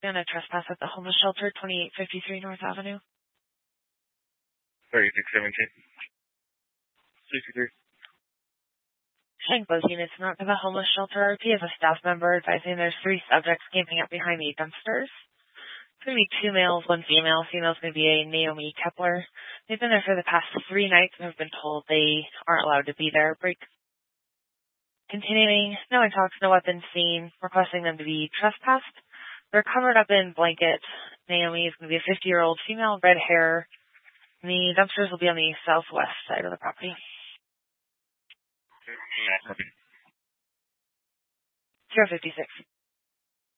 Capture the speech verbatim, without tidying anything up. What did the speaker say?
going to trespass at the homeless shelter, twenty-eight fifty-three North Avenue. thirty-six seventeen. sixty-three. Showing both units not to the homeless shelter. R P has a staff member advising there's three subjects camping out behind the dumpsters. It's going to be two males, one female. Female's going to be a Naomi Kepler. They've been there for the past three nights and have been told they aren't allowed to be there. Break. Continuing, no one talks, no weapons seen, requesting them to be trespassed. They're covered up in blankets. Naomi is going to be a fifty-year-old female, red hair. And the dumpsters will be on the southwest side of the property. zero fifty-six.